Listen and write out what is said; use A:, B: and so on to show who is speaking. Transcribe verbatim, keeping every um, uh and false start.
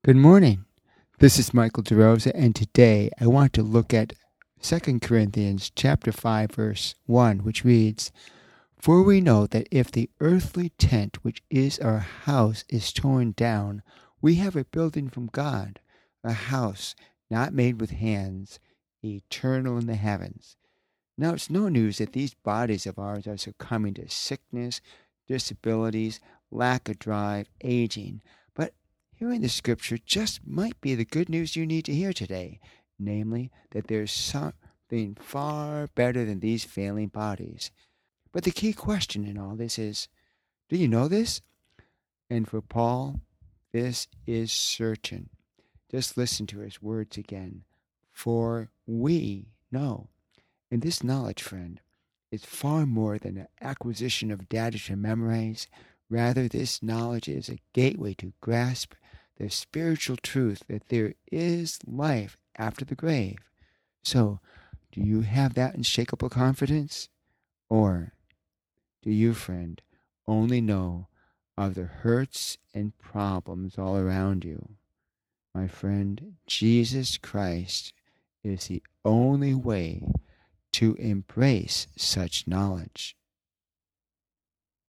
A: Good morning. This is Michael DeRosa, and today I want to look at Second Corinthians chapter five, verse one, which reads, "For we know that if the earthly tent which is our house is torn down, we have a building from God, a house not made with hands, eternal in the heavens." Now it's no news that these bodies of ours are succumbing to sickness, disabilities, lack of drive, aging, but hearing the scripture just might be the good news you need to hear today, namely that there's something far better than these failing bodies. But the key question in all this is, do you know this? And for Paul, this is certain. Just listen to his words again. For we know. And this knowledge, friend, is far more than an acquisition of data to memorize. Rather, this knowledge is a gateway to grasp the spiritual truth that there is life after the grave. So, do you have that unshakable confidence? Or do you, friend, only know of the hurts and problems all around you? My friend, Jesus Christ is the only way to embrace such knowledge.